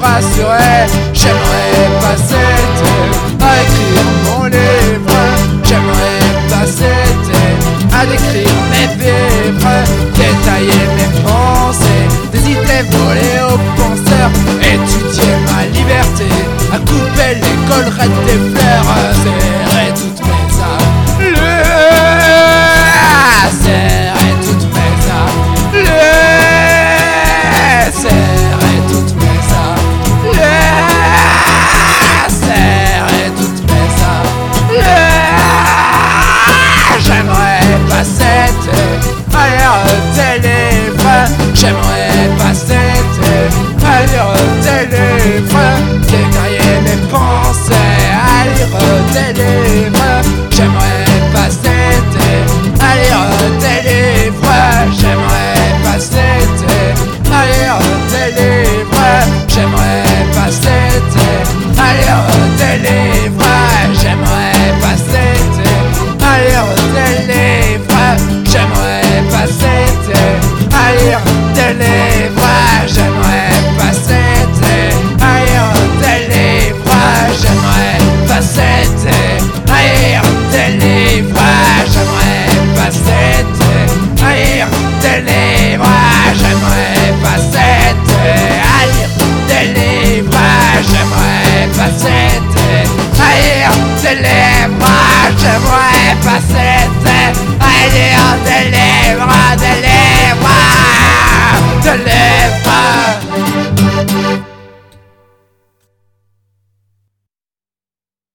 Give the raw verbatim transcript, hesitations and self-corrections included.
rassurer. J'aimerais passer l'été à écrire mon livre. J'aimerais passer l'été à décrire mes vivres, détailler mes pensées, des idées volées aux penseurs, étudier ma liberté, à couper les collerettes des fleurs.